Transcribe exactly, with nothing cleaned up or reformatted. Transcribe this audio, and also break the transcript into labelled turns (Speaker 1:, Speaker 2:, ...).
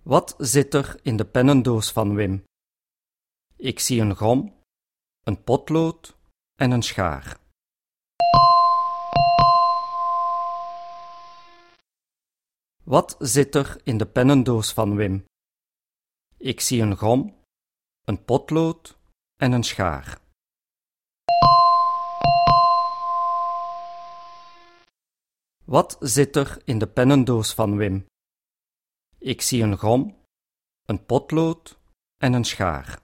Speaker 1: Wat zit er in de pennendoos van Wim? Ik zie een gom, een potlood en een schaar. Wat zit er in de pennendoos van Wim? Ik zie een gom, een potlood en een schaar. Wat zit er in de pennendoos van Wim? Ik zie een gom, een potlood en een schaar.